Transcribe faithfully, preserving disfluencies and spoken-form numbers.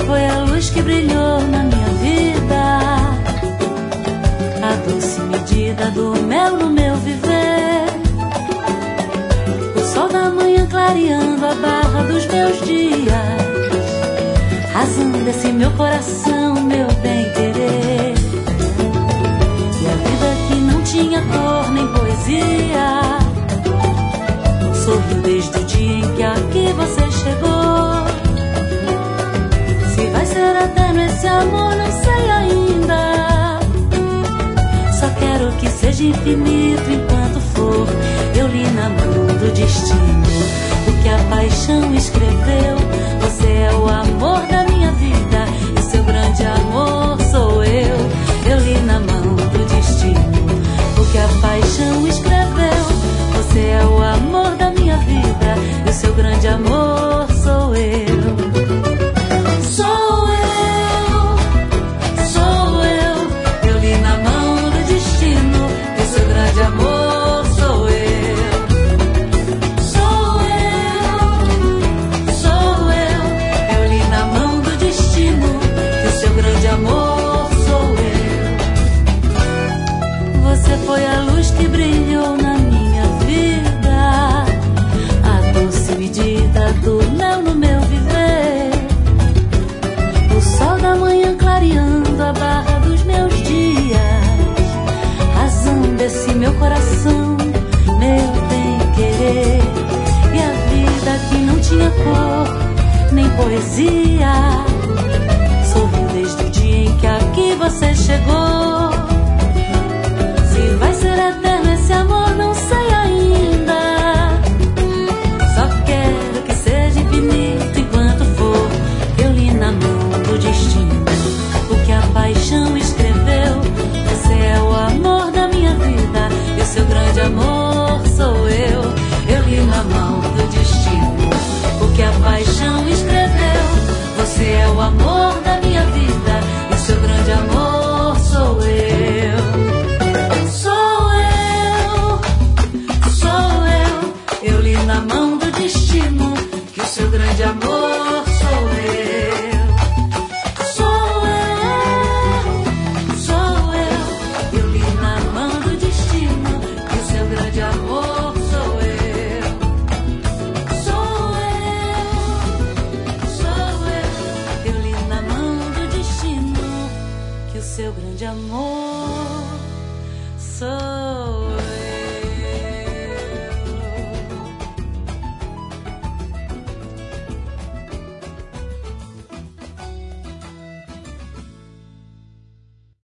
foi a luz que brilhou na minha vida, a doce medida do mel no meu viver, o sol da manhã clareando a barra dos meus dias, razão desse meu coração, meu bem-querer. E a vida que não tinha cor nem poesia sorriu desde o dia em que aqui você chegou. Se vai ser eterno esse amor, não sei ainda. Só quero que seja infinito enquanto for. Eu li na mão do destino o que a paixão escreveu. Você é o amor da minha vida e seu grande amor sou eu. Eu li na mão do destino o que a paixão escreveu. Você é o amor da minha vida e o seu grande amor sou eu. Sou eu, sou eu. Eu li na mão do destino que o seu grande amor sou eu. Sou eu, sou eu. Eu li na mão do destino que o seu grande amor sou eu. Você foi a luz que brilhou na minha vida, a doce medida do mel no meu viver, o sol da manhã clareando a barra dos meus dias, razão desse meu coração, meu bem-querer. E a vida que não tinha cor nem poesia sorriu desde o dia em que aqui você chegou. Se vai ser eterno esse amor, não sei ainda. Só quero que seja infinito enquanto for. Eu li na mão do destino o que a paixão escreveu. Você é o amor da minha vida e o seu grande amor sou eu. Eu li na mão do destino o que a paixão escreveu. Você é o amor da minha vida e o seu grande amor sou eu. Sou eu, sou eu. Eu li na mão do destino que o seu grande amor sou eu. Sou eu, sou eu. Eu li na mão do destino que o seu grande amor